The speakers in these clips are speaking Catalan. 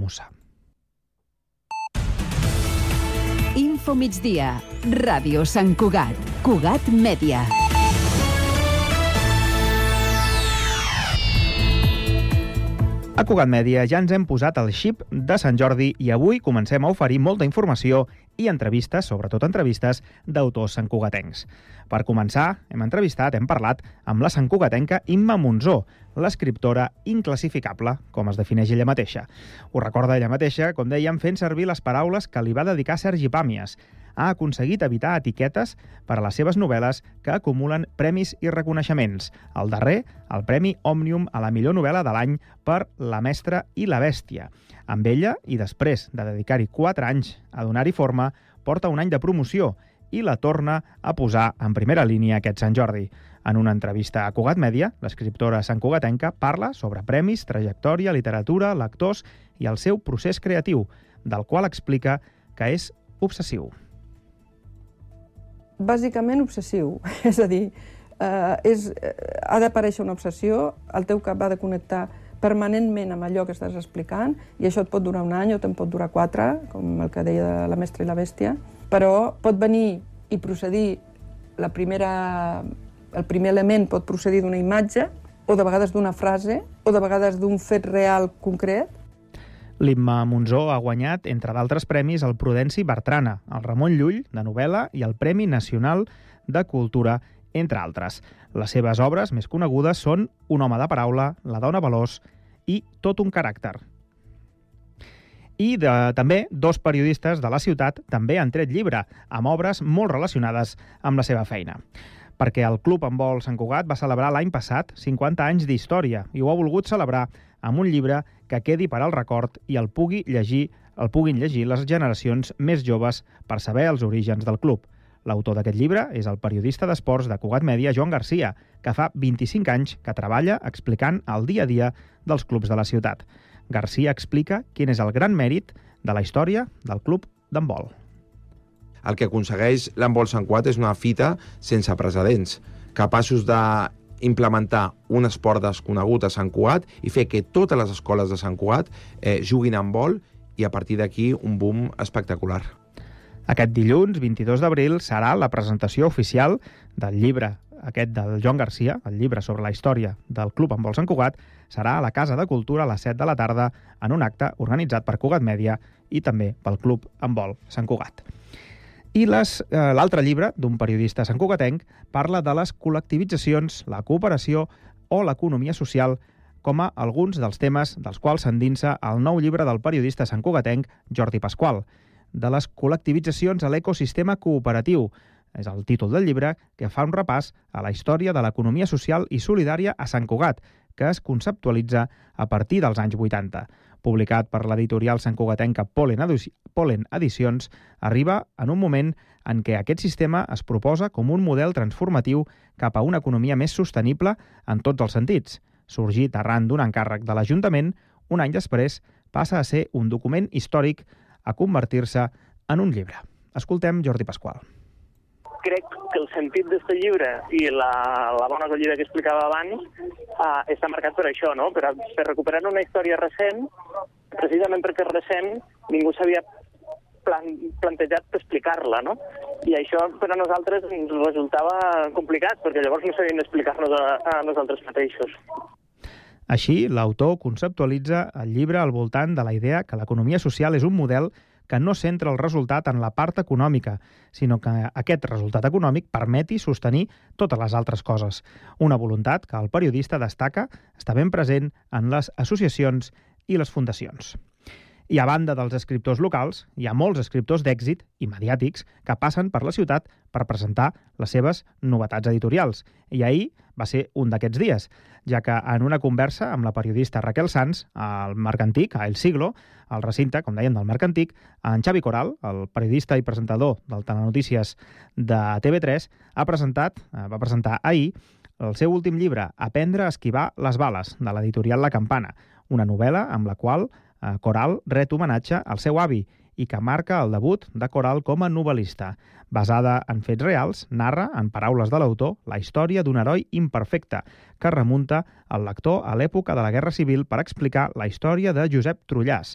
Mussa. Info migdia, Ràdio Sant Cugat, Cugat Mèdia. A Cugat Mèdia ja ens hem posat el xip de Sant Jordi i avui comencem a oferir molta informació i entrevistes, sobretot entrevistes, d'autors santcugatencs. Per començar, hem parlat amb la santcugatenca Imma Monzó, l'escriptora inclassificable, com es defineix ella mateixa. Ho recorda ella mateixa, com dèiem, fent servir les paraules que li va dedicar Sergi Pàmies. Ha aconseguit evitar etiquetes per a les seves novel·les que acumulen premis i reconeixements. El darrer, el Premi Òmnium a la millor novel·la de l'any per La mestra i la bèstia. Amb ella, i després de dedicar-hi 4 anys a donar-hi forma, porta un any de promoció i la torna a posar en primera línia aquest Sant Jordi. En una entrevista a Cugat Mèdia, l'escriptora santcugatenca parla sobre premis, trajectòria, literatura, lectors i el seu procés creatiu, del qual explica que és obsessiu. Bàsicament obsessiu, és a dir, ha d'aparèixer una obsessió, el teu cap ha de connectar permanentment amb allò que estàs explicant, i això et pot durar un any o te'n pot durar 4, com el que deia de La mestra i la bèstia, però pot venir i procedir, el primer element pot procedir d'una imatge, o de vegades d'una frase, o de vegades d'un fet real concret. L'Imma Monzó ha guanyat, entre d'altres premis, el Prudenci Bertrana, el Ramon Llull, de novel·la, i el Premi Nacional de Cultura, entre altres. Les seves obres més conegudes són Un home de paraula, La dona veloç i Tot un caràcter. I també 2 periodistes de la ciutat també han tret llibre, amb obres molt relacionades amb la seva feina. Perquè el Club Handbol Sant Cugat va celebrar l'any passat 50 anys d'història i ho ha volgut celebrar amb un llibre que quedi per al record i el puguin llegir les generacions més joves per saber els orígens del club. L'autor d'aquest llibre és el periodista d'esports de Cugat Mèdia, Joan Garcia, que fa 25 anys que treballa explicant el dia a dia dels clubs de la ciutat. Garcia explica quin és el gran mèrit de la història del club d'handbol. El que aconsegueix l'handbol Sant Cugat és una fita sense precedents, capaços d'implementar un esport desconegut a Sant Cugat i fer que totes les escoles de Sant Cugat juguin a handbol i a partir d'aquí un boom espectacular. Aquest dilluns, 22 d'abril, serà la presentació oficial del llibre aquest del Joan Garcia, el llibre sobre la història del Club Handbol Sant Cugat, serà a la Casa de Cultura a les 7 de la tarda en un acte organitzat per Cugat Mèdia i també pel Club Handbol Sant Cugat. I l'altre llibre, d'un periodista santcugatenc, parla de les col·lectivitzacions, la cooperació o l'economia social com a alguns dels temes dels quals s'endinsa el nou llibre del periodista santcugatenc Jordi Pasqual, de les col·lectivitzacions a l'ecosistema cooperatiu. És el títol del llibre que fa un repàs a la història de l'economia social i solidària a Sant Cugat, que es conceptualitza a partir dels anys 80. Publicat per l'editorial santcugatenca Polen Edicions, arriba en un moment en què aquest sistema es proposa com un model transformatiu cap a una economia més sostenible en tots els sentits. Sorgit arran d'un encàrrec de l'Ajuntament, un any després passa a ser un document històric a convertir-se en un llibre. Escoltem Jordi Pasqual. Crec que el sentit d'aquest llibre i la bona acollida que explicava abans està marcat per això, no? Per recuperar una història recent, precisament perquè és recent, ningú s'havia plantejat explicar-la, no? I això per a nosaltres ens resultava complicat, perquè llavors no sabíem explicar-nos a nosaltres mateixos. Així, l'autor conceptualitza el llibre al voltant de la idea que l'economia social és un model que no centra el resultat en la part econòmica, sinó que aquest resultat econòmic permeti sostenir totes les altres coses. Una voluntat que el periodista destaca està ben present en les associacions i les fundacions. I a banda dels escriptors locals, hi ha molts escriptors d'èxit i mediàtics que passen per la ciutat per presentar les seves novetats editorials. I ahir va ser un d'aquests dies, ja que en una conversa amb la periodista Raquel Sanz, al Marc Antic, a El Siglo, al recinte, com deien, del Marc Antic, en Xavi Coral, el periodista i presentador del Telenotícies de TV3, va presentar ahir el seu últim llibre, Aprendre a esquivar les bales, de l'editorial La Campana, una novel·la amb la qual Coral ret homenatge al seu avi i que marca el debut de Coral com a novel·lista. Basada en fets reals, narra, en paraules de l'autor, la història d'un heroi imperfecte que remunta el lector a l'època de la Guerra Civil per explicar la història de Josep Trullàs,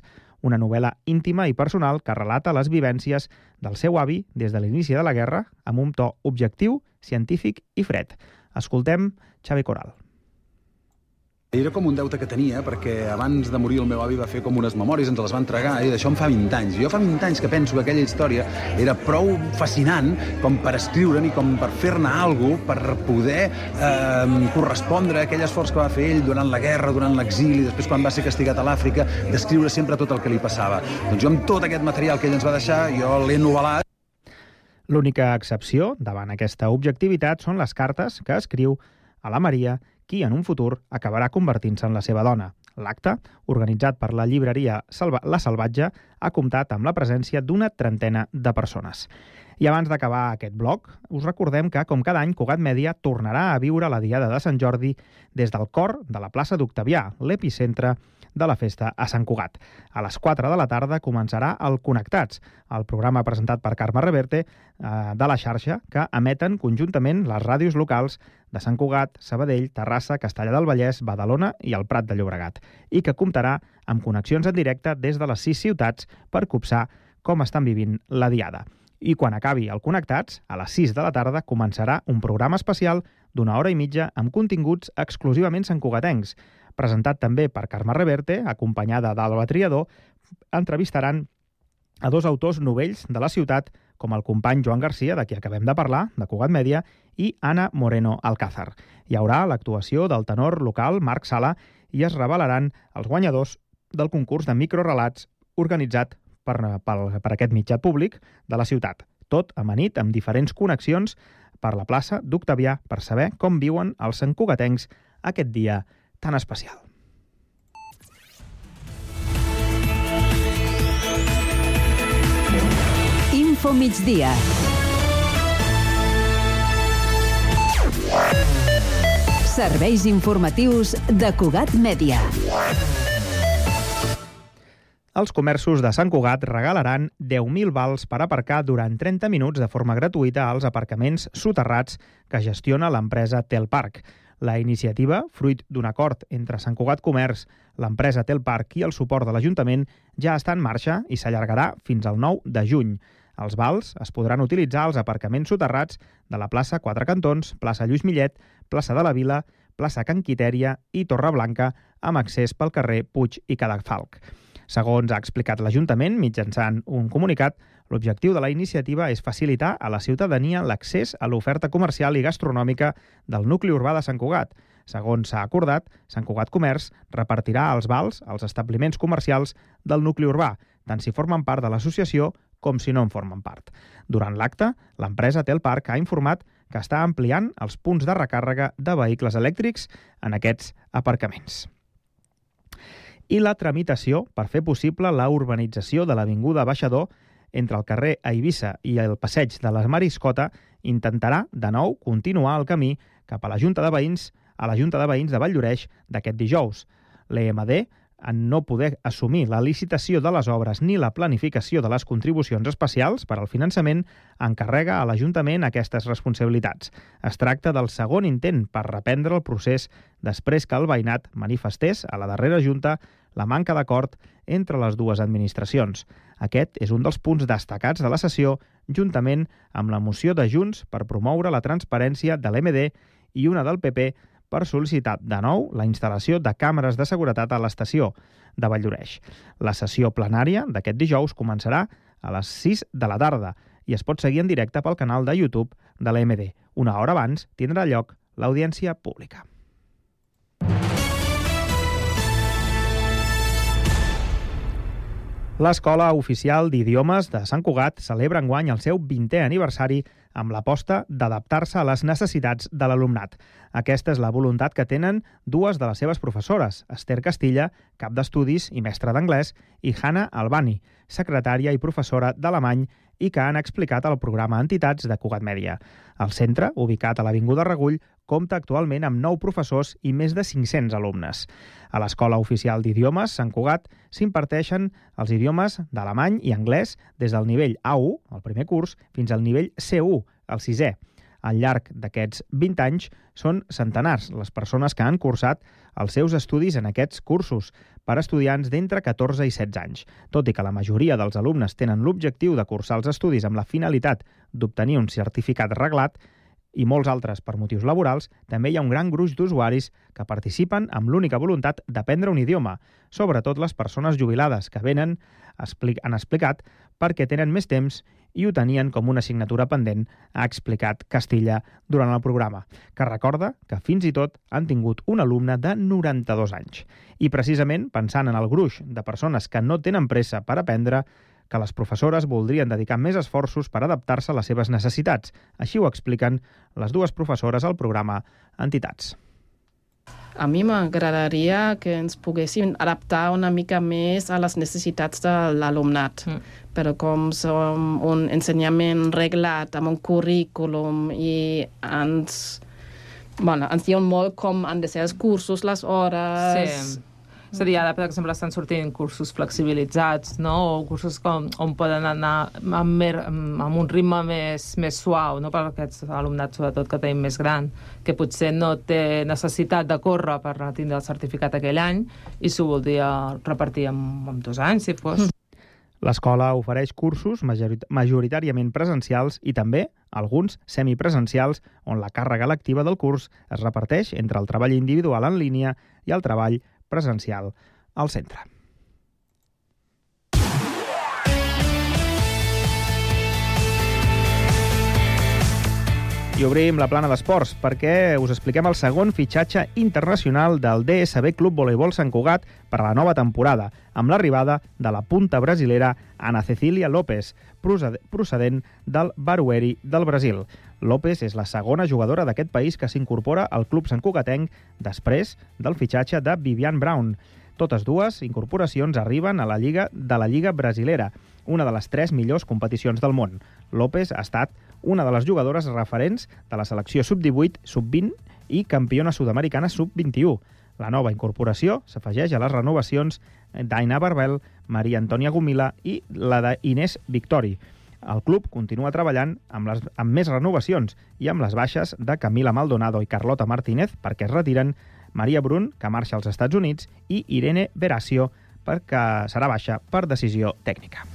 una novel·la íntima i personal que relata les vivències del seu avi des de l'inici de la guerra amb un to objectiu, científic i fred. Escoltem Xavi Coral. Era com un deute que tenia, perquè abans de morir el meu avi va fer com unes memòries, ens les va entregar, i d'això em fa 20 anys. Jo fa 20 anys que penso que aquella història era prou fascinant com per escriure'n i com per fer-ne alguna cosa, per poder correspondre a aquell esforç que va fer ell durant la guerra, durant l'exili, després quan va ser castigat a l'Àfrica, d'escriure sempre tot el que li passava. Doncs jo amb tot aquest material que ell ens va deixar, jo l'he novel·lat. L'única excepció davant aquesta objectivitat són les cartes que escriu a la Maria, qui en un futur acabarà convertint-se en la seva dona. L'acte, organitzat per la llibreria La Salvatge, ha comptat amb la presència d'una trentena de persones. I abans d'acabar aquest bloc, us recordem que, com cada any, Cugat Mèdia tornarà a viure la Diada de Sant Jordi des del cor de la plaça d'Octavià, l'epicentre de la festa a Sant Cugat. A les 4 de la tarda començarà el Connectats, el programa presentat per Carme Reverte de la xarxa, que emeten conjuntament les ràdios locals de Sant Cugat, Sabadell, Terrassa, Castellar del Vallès, Badalona i el Prat de Llobregat, i que comptarà amb connexions en directe des de les 6 ciutats per copsar com estan vivint la Diada. I quan acabi el Connectats, a les 6 de la tarda començarà un programa especial d'una hora i mitja amb continguts exclusivament santcugatencs. Presentat també per Carme Reverte, acompanyada d'Alba Triador, entrevistaran a dos autors novells de la ciutat, com el company Joan Garcia, de qui acabem de parlar, de Cugat Mèdia, i Anna Moreno Alcázar. Hi haurà l'actuació del tenor local Marc Sala i es revelaran els guanyadors del concurs de microrelats organitzat per aquest mitjà públic de la ciutat. Tot amanit amb diferents connexions per la plaça d'Octavià per saber com viuen els santcugatencs aquest dia tan especial. Info migdia. Serveis informatius de Cugat Mèdia. Els comerços de Sant Cugat regalaran 10.000 vals per aparcar durant 30 minuts de forma gratuïta als aparcaments soterrats que gestiona l'empresa Telparc. La iniciativa, fruit d'un acord entre Sant Cugat Comerç, l'empresa Telparc i el suport de l'Ajuntament, ja està en marxa i s'allargarà fins al 9 de juny. Els vals es podran utilitzar als aparcaments soterrats de la plaça Quatre Cantons, plaça Lluís Millet, plaça de la Vila, plaça Can Quitèria i Torreblanca, amb accés pel carrer Puig i Cadafalc. Segons ha explicat l'Ajuntament mitjançant un comunicat, l'objectiu de la iniciativa és facilitar a la ciutadania l'accés a l'oferta comercial i gastronòmica del nucli urbà de Sant Cugat. Segons s'ha acordat, Sant Cugat Comerç repartirà els vals als establiments comercials del nucli urbà, tant si formen part de l'associació com si no en formen part. Durant l'acte, l'empresa Telparc ha informat que està ampliant els punts de recàrrega de vehicles elèctrics en aquests aparcaments. I la tramitació per fer possible la urbanització de l'Avinguda Baixador entre el carrer Eivissa i el passeig de la Mariscota intentarà de nou continuar el camí cap a la Junta de Veïns de Valldoreix d'aquest dijous. L'EMD, en no poder assumir la licitació de les obres ni la planificació de les contribucions especials per al finançament, encarrega a l'Ajuntament aquestes responsabilitats. Es tracta del segon intent per reprendre el procés després que el veïnat manifestés a la darrera Junta la manca d'acord entre les dues administracions. Aquest és un dels punts destacats de la sessió, juntament amb la moció de Junts per promoure la transparència de l'MD i una del PP per sol·licitar de nou la instal·lació de càmeres de seguretat a l'estació de Valldoreix. La sessió plenària d'aquest dijous començarà a les 6 de la tarda i es pot seguir en directe pel canal de YouTube de l'EMD. Una hora abans tindrà lloc l'audiència pública. L'Escola Oficial d'Idiomes de Sant Cugat celebra enguany el seu 20è aniversari amb l'aposta d'adaptar-se a les necessitats de l'alumnat. Aquesta és la voluntat que tenen dues de les seves professores, Esther Castilla, cap d'estudis i mestra d'anglès, i Hannah Albani, secretària i professora d'alemany, i que han explicat al programa Entitats de Cugat Mèdia. El centre, ubicat a l'Avinguda Regull, compta actualment amb 9 professors i més de 500 alumnes. A l'Escola Oficial d'Idiomes Sant Cugat s'imparteixen els idiomes d'alemany i anglès des del nivell A1, el primer curs, fins al nivell C1, el 6è. Al llarg d'aquests 20 anys són centenars les persones que han cursat els seus estudis en aquests cursos per estudiants d'entre 14 i 16 anys. Tot i que la majoria dels alumnes tenen l'objectiu de cursar els estudis amb la finalitat d'obtenir un certificat reglat, i molts altres per motius laborals, també hi ha un gran gruix d'usuaris que participen amb l'única voluntat d'aprendre un idioma, sobretot les persones jubilades que venen, han explicat, perquè tenen més temps i ho tenien com una assignatura pendent, ha explicat Castilla durant el programa, que recorda que fins i tot han tingut un alumne de 92 anys. I precisament, pensant en el gruix de persones que no tenen pressa per aprendre, que les professores voldrien dedicar més esforços per adaptar-se a les seves necessitats. Així ho expliquen les dues professores al programa Entitats. A mi m'agradaria que ens poguéssim adaptar una mica més a les necessitats de l'alumnat. Però com som un ensenyament reglat amb un currículum i ens diuen molt com han de ser els cursos, les hores... Sí. És a dir, ara, per exemple, estan sortint cursos flexibilitzats, no? O cursos on poden anar amb un ritme més suau, no? Per aquests alumnats, sobretot, que tenim més gran, que potser no té necessitat de córrer per tindre el certificat aquell any i s'ho voldria repartir en 2 anys, si fos. L'escola ofereix cursos majoritàriament presencials i també alguns semipresencials on la càrrega lectiva del curs es reparteix entre el treball individual en línia i el treball presencial al centre. I obrim la plana d'esports perquè us expliquem el segon fitxatge internacional del DSB Club Voleibol Sant Cugat per a la nova temporada, amb l'arribada de la punta brasilera Ana Cecília López, procedent del Barueri del Brasil. López és la segona jugadora d'aquest país que s'incorpora al club santcugatenc després del fitxatge de Vivian Brown. Totes dues incorporacions arriben a la Lliga Brasilera, una de les 3 millors competicions del món. López ha estat una de les jugadores referents de la selecció sub-18, sub-20 i campiona sud-americana sub-21. La nova incorporació s'afegeix a les renovacions d'Aina Barbel, Maria Antònia Gomila i la d'Inés Victori. El club continua treballant amb més renovacions i amb les baixes de Camila Maldonado i Carlota Martínez perquè es retiren, Maria Brun, que marxa als Estats Units, i Irene Veracio, perquè serà baixa per decisió tècnica.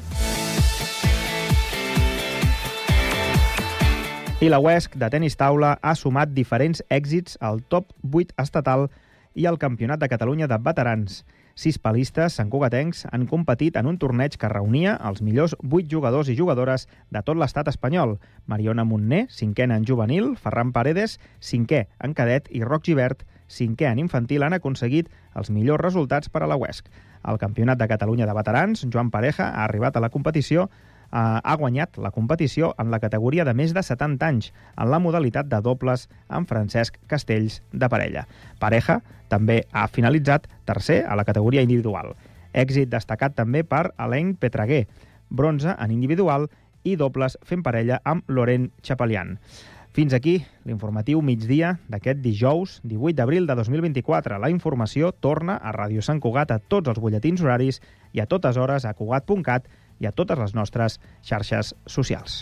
I la UESC de tenis taula ha sumat diferents èxits al top 8 estatal i al Campionat de Catalunya de veterans. 6 palistes santcugatencs han competit en un torneig que reunia els millors 8 jugadors i jugadores de tot l'estat espanyol. Mariona Montner, 5è en juvenil, Ferran Paredes, 5è en cadet i Roc Gibert, 5è en infantil, han aconseguit els millors resultats per a la UESC. Al Campionat de Catalunya de veterans, Joan Pareja ha arribat a la competició, ha guanyat la competició en la categoria de més de 70 anys, en la modalitat de dobles amb Francesc Castells de parella. Pareja també ha finalitzat tercer a la categoria individual. Èxit destacat també per Alain Petraguer, bronze en individual i dobles fent parella amb Laurent Chapelian. Fins aquí l'informatiu migdia d'aquest dijous 18 d'abril de 2024. La informació torna a Ràdio Sant Cugat a tots els butlletins horaris i a totes hores a cugat.cat i a totes les nostres xarxes socials.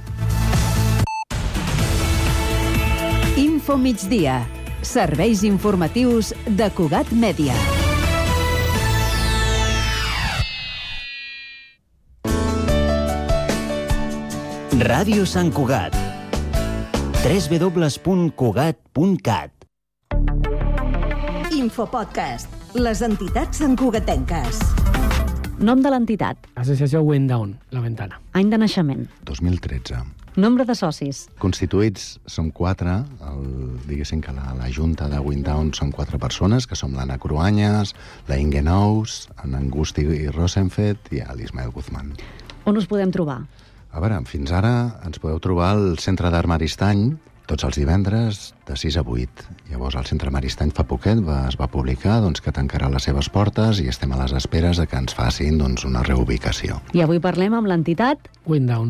Info migdia. Serveis informatius de Cugat Mèdia. Ràdio Sant Cugat. www.cugat.cat. Infopodcast. Les entitats santcugatenques. Nom de l'entitat. Associació Windown, La Ventana. Any de naixement. 2013. Nombre de socis. Constituïts som 4. Diguéssim que la junta de Windown són 4 persones, que som l'Anna Cruanyes, la Inge Nous, en Angusti Rosenfeld i l'Ismael Guzmán. On us podem trobar? A veure, fins ara ens podeu trobar al Centre d'Art Maristany, tots els divendres, de 6 a 8. Llavors, el Centre Maristany fa poquet es va publicar que tancarà les seves portes i estem a les esperes de que ens facin una reubicació. I avui parlem amb l'entitat Windown.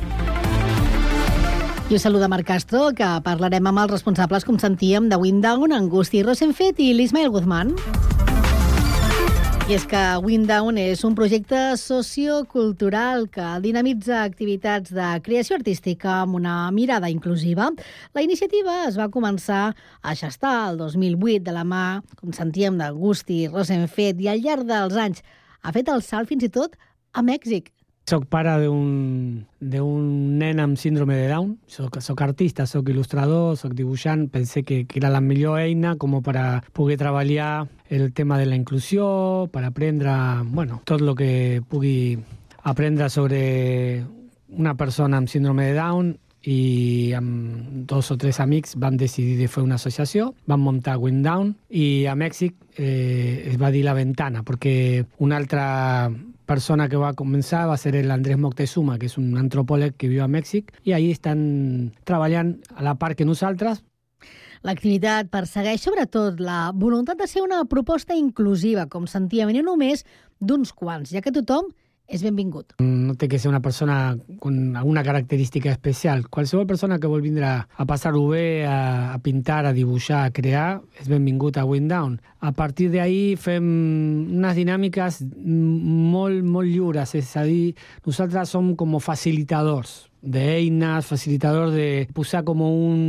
I us saluda Marc Castro, que parlarem amb els responsables, com sentíem, de Windown, Angusti Rosenfeld i l'Ismael Guzmán. I I és que Windown és un projecte sociocultural que dinamitza activitats de creació artística amb una mirada inclusiva. La iniciativa es va començar a gestar el 2008 de la mà, com sentíem, d'Augusti Rosenfeld, i al llarg dels anys ha fet el salt fins i tot a Mèxic. Soc pare d'un nen amb síndrome de Down. Soc artista, soc il·lustrador, soc dibuixant. Pensé que era la millor eina com per a poder treballar el tema de la inclusió, per aprendre tot el que pugui aprendre sobre una persona amb síndrome de Down, i amb 2 o 3 amics vam decidir de fer una associació, vam muntar Windown, i a Mèxic es va dir La Ventana, perquè una altra persona que va començar va ser l'Andrés Moctezuma, que és un antropòleg que viu a Mèxic, i ahí estan treballant a la part que nosaltres. L'activitat persegueix sobretot la voluntat de ser una proposta inclusiva, com sentíem, i no només d'uns quants, ja que tothom és benvingut. No té que ser una persona con alguna característica especial. Qualsevol persona que vol vindre a passar-ho bé, a pintar, a dibuixar, a crear, és benvingut a Windown. A partir d'ahí fem unes dinàmiques molt lliures, és a dir, nosaltres som com facilitadors d'eines, facilitadors de posar com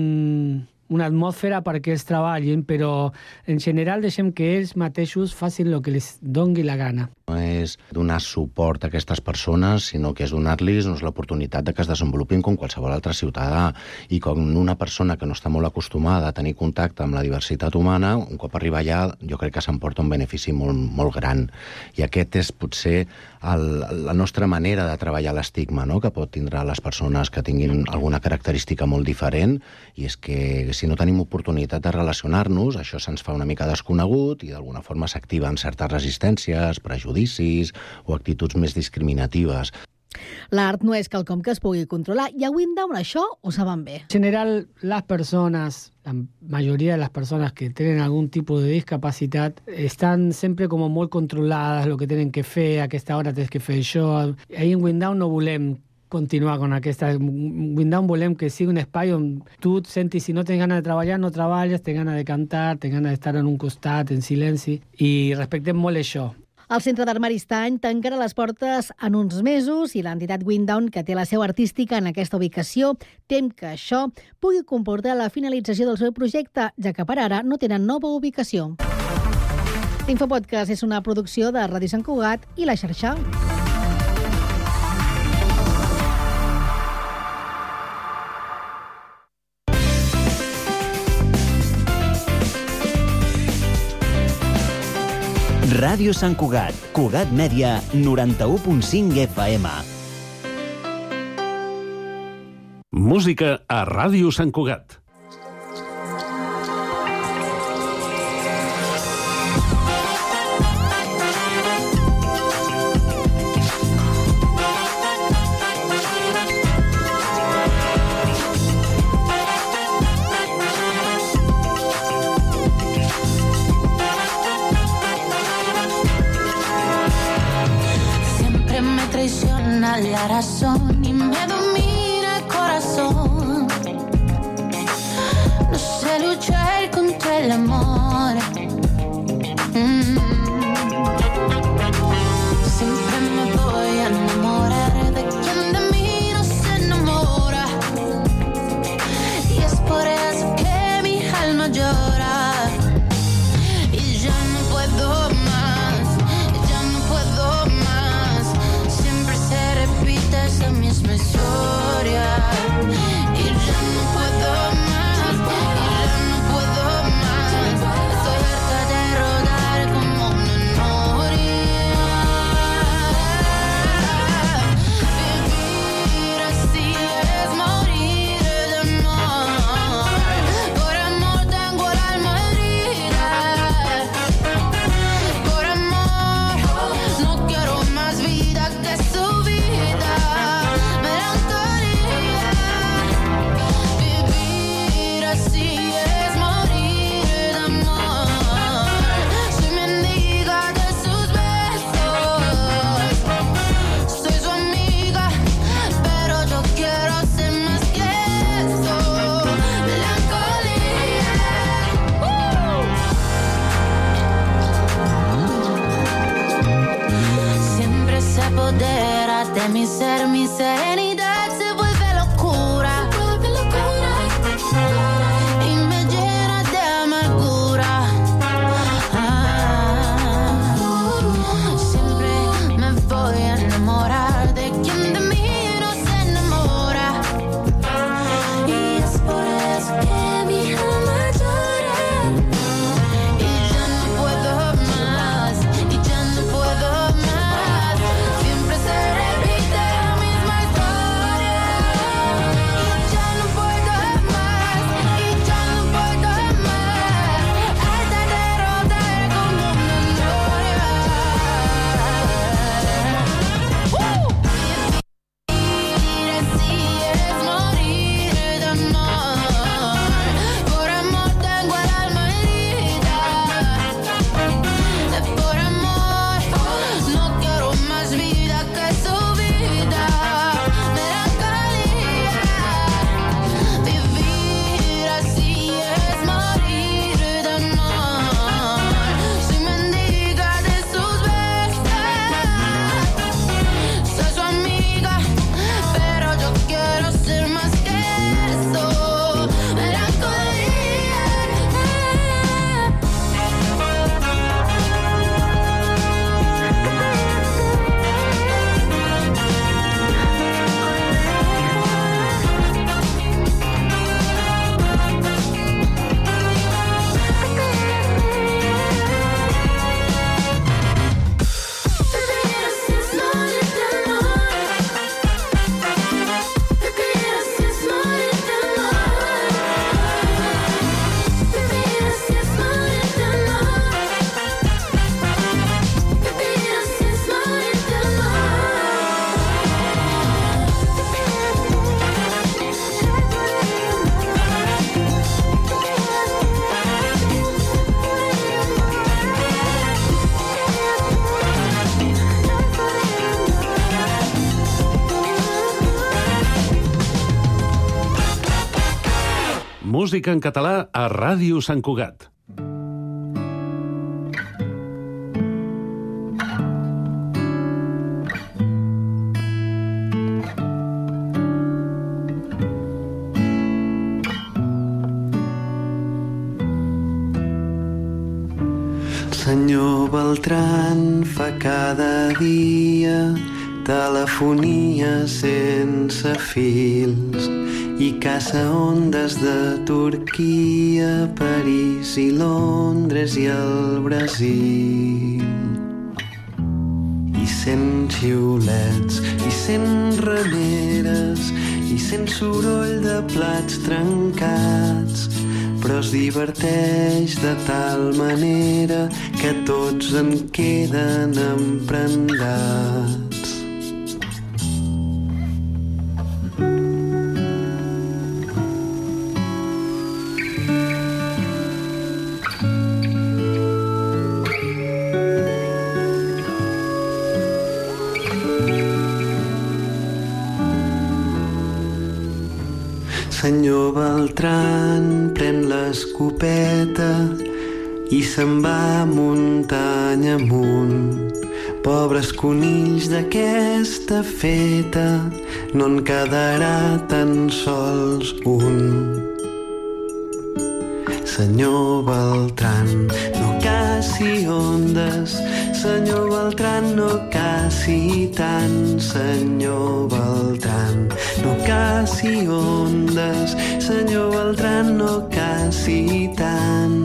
una atmosfera perquè ells treballin, però en general deixem que ells mateixos facin el que els doni la gana. No és donar suport a aquestes persones, sinó que és donar-los l'oportunitat de que es desenvolupin com qualsevol altre ciutadà. I com una persona que no està molt acostumada a tenir contacte amb la diversitat humana, un cop arriba allà, jo crec que s'emporta un benefici molt gran. I aquest és potser la nostra manera de treballar l'estigma, no?, que pot tindre les persones que tinguin alguna característica molt diferent, i és que si no tenim oportunitat de relacionar-nos, això se'ns fa una mica desconegut i d'alguna forma s'activen certes resistències, prejudicis o actituds més discriminatives. L'art no és quelcom que es pugui controlar, i a Windown això ho saben bé. En general, las personas, la mayoría de las personas que tienen algún tipo de discapacitat están sempre com molt controlades, lo que tenen que fer, a aquesta hora tens que fer això. Ahí en Windown no volem continuar con aquesta. Windown volem que sigui un espai on tu et sentis, si no tens ganes de treballar, no treballes, tens ganes de cantar, tens ganes d'estar en un costat, en silenci, i respectem molt això. El Centre d'Art Maristany tancarà les portes en uns mesos, i l'entitat Windown, que té la seu artística en aquesta ubicació, tem que això pugui comportar la finalització del seu projecte, ja que per ara no tenen nova ubicació. L'Infopodcast és una producció de Ràdio Sant Cugat i La Xarxa. Ràdio Sant Cugat, Cugat Mèdia, 91.5 FM. Música a Ràdio Sant Cugat. La razón y me domina el corazón. No sé luchar contra el amor. Siempre me voy a enamorar de quien de mí no se enamora. Y es por eso que mi alma llora. Y ya no puedo más, ya no puedo más. Siempre se repite esa misma historia. Y ya no puedo más, y ya no puedo más. Estoy harta de rodar como una noria. Vivir así es morir de amor. Por amor tengo el alma herida. Por amor no quiero más vida que su vida. Me dan de mi ser, mi serenidad se vuelve locura. Y me llena de amargura. Siempre me voy a enamorar de quien de mí no se enamora. Y es por eso que mi alma llora. Y ya no puedo más, y ya no puedo más. Siempre se repite la misma historia. Y ya no puedo más, y ya no puedo más. Esta derrota es como una gloria. Vivir así es morir de amor. Por amor tengo el alma herida. Por amor no quiero más vida que su vida. Melancolía. Vivir así es morir de amor. Soy mendiga de sus besos. Soy su amiga, pero yo quiero ser más que eso. Melancolía. Música en català a Ràdio Sant Cugat. Senyor Beltran fa cada dia telefonia sense fils i caça ondes de Turquia, París i Londres i el Brasil. I sent xiulets, i sent rameres, i sent soroll de plats trencats, però es diverteix de tal manera que tots en queden emprendats. Senyor Beltran pren l'escopeta i se'n va muntanya amunt. Pobres conills d'aquesta feta, no en quedarà tan sols un. Senyor Beltran, no caci ondes, senyor Beltran, no caci tant. Senyor Beltran, no caci ondes, senyor Beltran, no caci tant.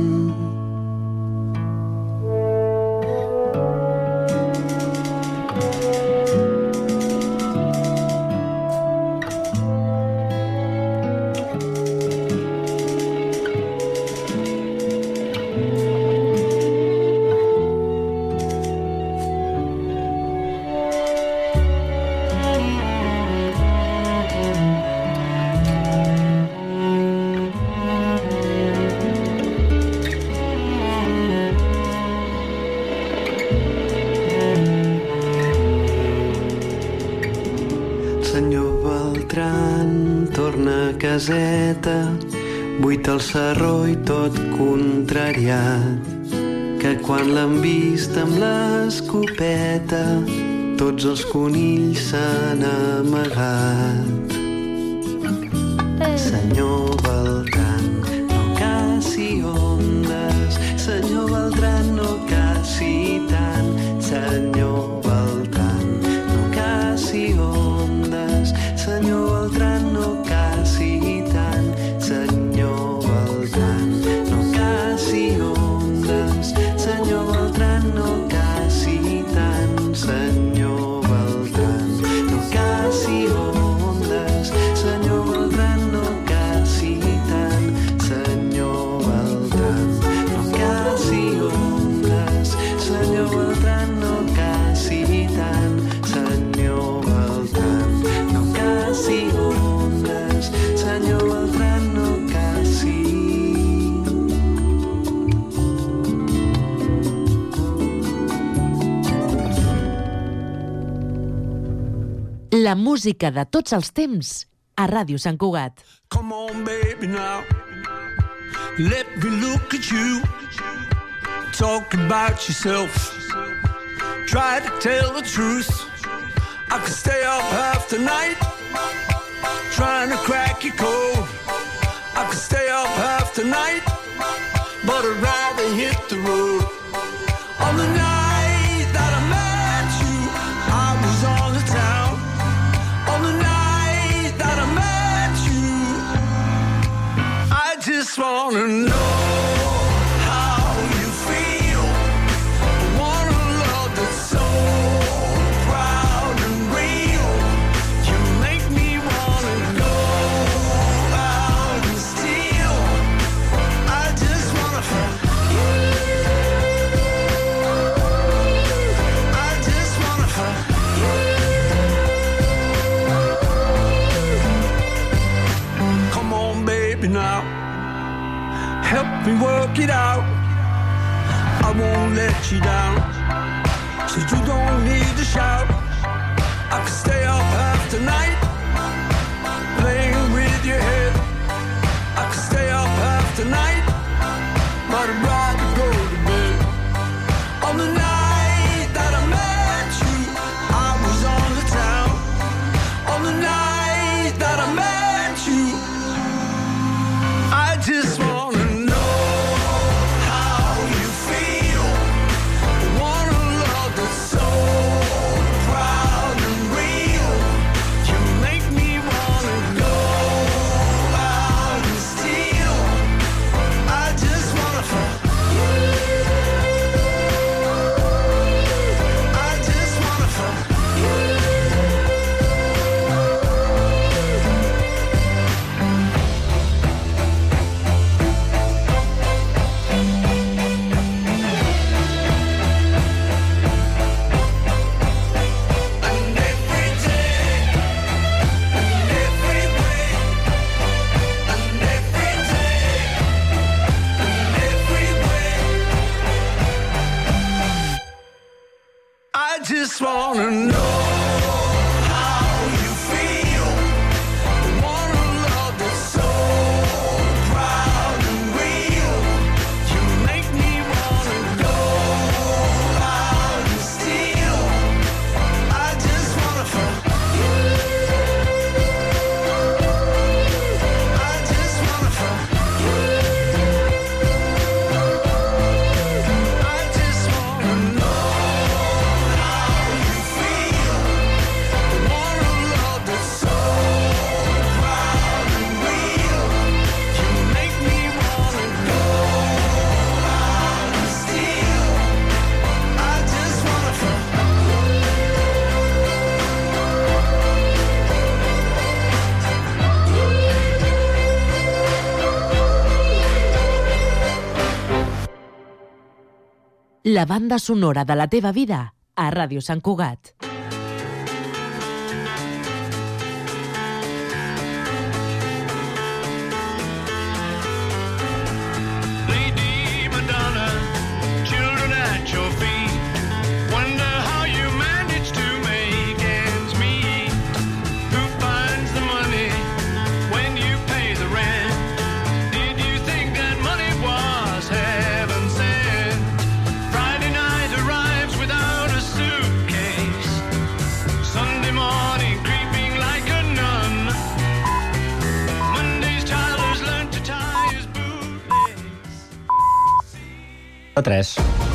Caseta, buit el sarró i tot contrariat, que quan l'han vist amb l'escopeta tots els conills s'han amagat. Senyor Beltran, no caci ondes, senyor Beltran, no caci tant. Senyor Beltran, no caci ondes, senyor Beltran, no caci tant. Senyor Beltran, no caci ondes, senyor Beltran, no caci tant. Senyor Beltran, no caci ondes, senyor Beltran, no caci tant. Senyor Beltran, no caci ondes, senyor Beltran, no caci tant. Senyor Beltran, no caci ondes, senyor Beltran, no caci. La música de tots els temps a Ràdio Sant Cugat. Come on, baby, now. Let me look at you. Talk about yourself. Try to tell the truth. I could stay up half the night trying to crack your code. I could stay up half the night, but I'd rather hit the road. On the night that I met you, I was on the town. On the night that I met you, I just wanna know how you feel. I want a love that's so proud and real. You make me wanna go out and steal. I just wanna fuck you. I just wanna fuck you. Come on, baby, now. Help me work it out. I won't let you down, so you don't need to shout. I could stay up half the night playing with your head. I could stay up half the night, but I'd rather go to bed. On the night that I met you, I was on the town. On the night that I met you, I just wanna know how you feel. I want a love that's so proud and real. You make me wanna go out and steal. I just wanna fuck you. I just wanna fuck you. And every day, and every way, and every day, and every way, I just wanna know how you feel. I want a love that's so proud and real. You make me wanna go out and steal. I just wanna fuck you. I just wanna fuck you. I just wanna know how you feel. I want a love that's so proud and real. You make me wanna go out and steal. I just wanna fuck La banda sonora de la teva vida a Ràdio Sant Cugat. Lady Madonna, children at your feet. Wonder how you manage to make ends meet. Who finds the money when you pay the rent? Did you think that money was heaven sent? Friday night arrives without a suitcase. 3.